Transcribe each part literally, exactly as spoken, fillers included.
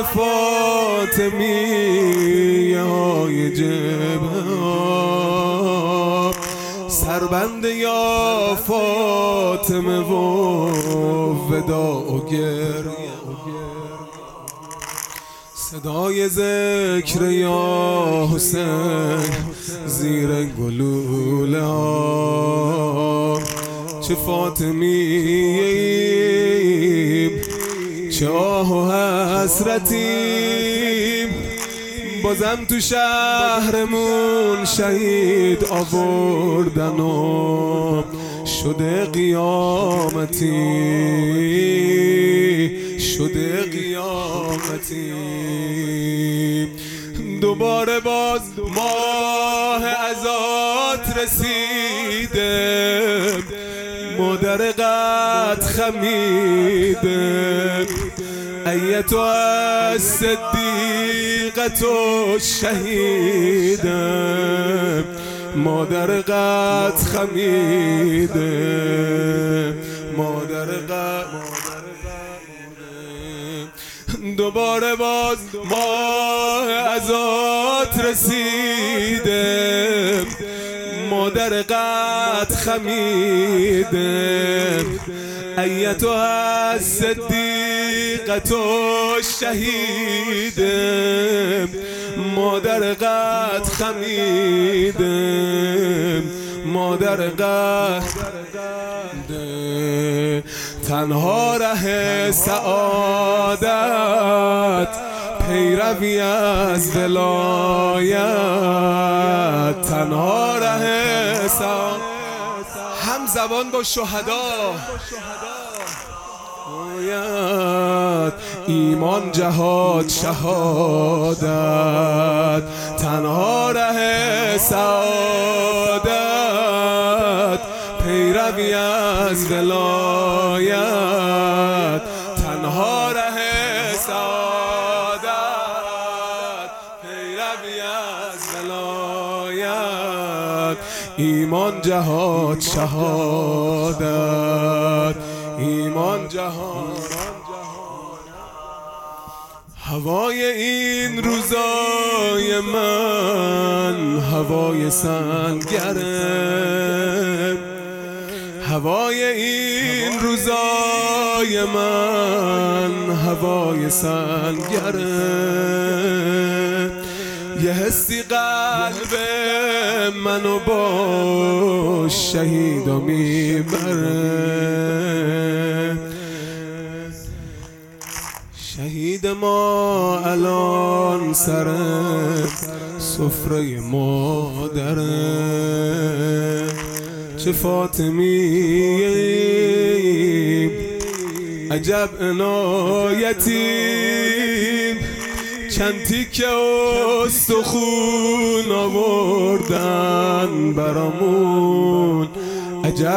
فاطمیه های جبهه، سربند یا فاطمه و وداع و گریه، صدای ذکر یا حسین زیر گلوله ها. چه فاطمییم، چه آه و حسرتیم، بازم تو شهرمون شهید آوردن و شده قیامتی، شده قیامتی. دوباره باز ماه عزات رسیده، مادر قد خمیده، ایتها الصدیقة الشهیده، مادر قد خمیده، مادر قد. دوباره باز ماه عزات رسیده، مادر قد خمیده، ایتها الصدیقة الشهیده، مادر قد خمیده، مادر قد. تنها ره سعادت پیروی از ولایت، تنها ره سعادت. هم زبان با شهدا، ایمان جهاد شهادت، تنها ره سعادت پیروی از ولایت، تنها ره سعادت پیروی از ولایت، ایمان جهاد شهادت، ایمان جهاد. هوای این روزای من هوای سنگره، هوای این روزای من هوای سنگره، یه حسی قلب منو با شهیدا میبره. شهید ما الان سر سفره مادره، چه فاطمییم، عجب عنایتیم، چند تیکه استخون آوردن برامون، عجب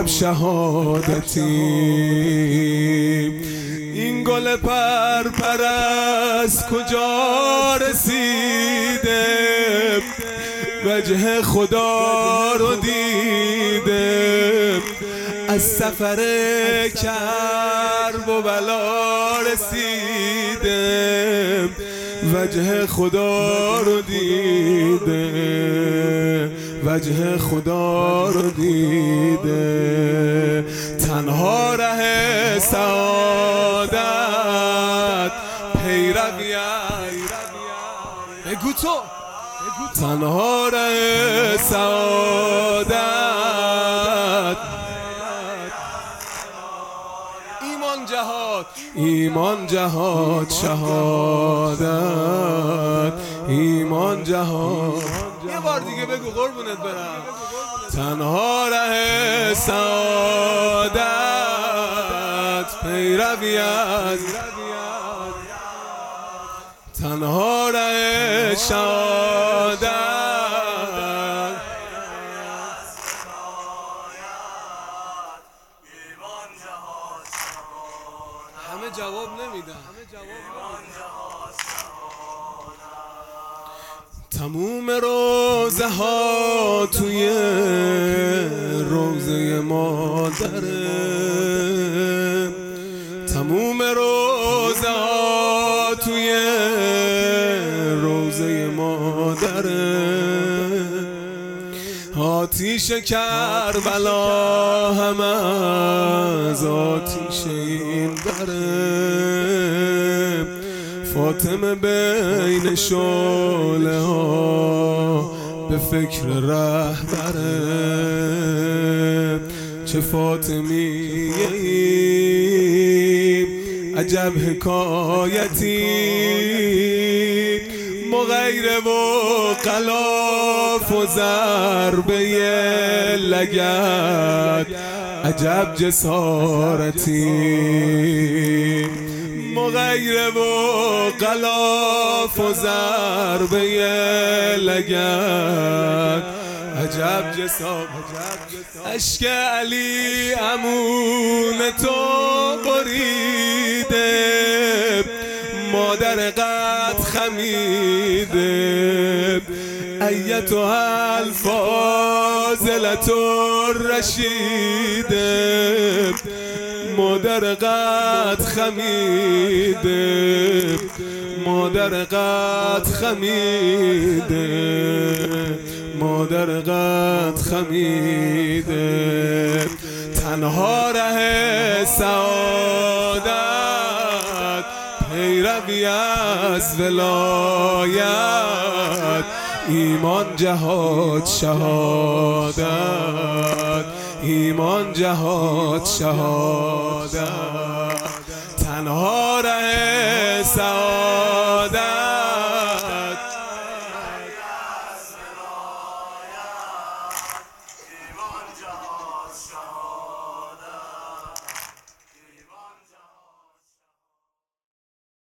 شهادتیم. این گل پرپر از کجا رسیده، وجه خدا رو دیده، از سفر کرب و بلا رسیده، وجه خدا رو دیده، وجه خدا رو دیده. تنها ره سعادت پیروی از، بگو تو، تنها ره سعادت، ایمان جهاد، ایمان جهاد شهادت، ایمان جهاد. یه بار دیگه بگو قربونت برم. تنها ره سعادت پیروی از، تنها ره شهادت. همه جواب نمیدن. تموم روزه ها توی روزه مادره، تموم روزه ها توی روزه مادره، آتیش کربلا هم از آتیش این دره. فاطمه بین شعله ها به فکر رهبره، چه فاطمیه ای عجب حکایتی، مغیره و غلاف و ضربه لگد عجب جسارتی، مغیره و غلاف و ضربه لگد عجب جسارتی. اشک علی امون تو بریده، مادر قد خمیده، ایتها الفاضلة الرشیده، مادر قد خمیده، مادر قد خمیده، مادر قد خمیده. تنها ره سعادت پیروی از ولایت، ایمان جهاد شهادت، ایمان جهاد شهادت. تنها ره سعادت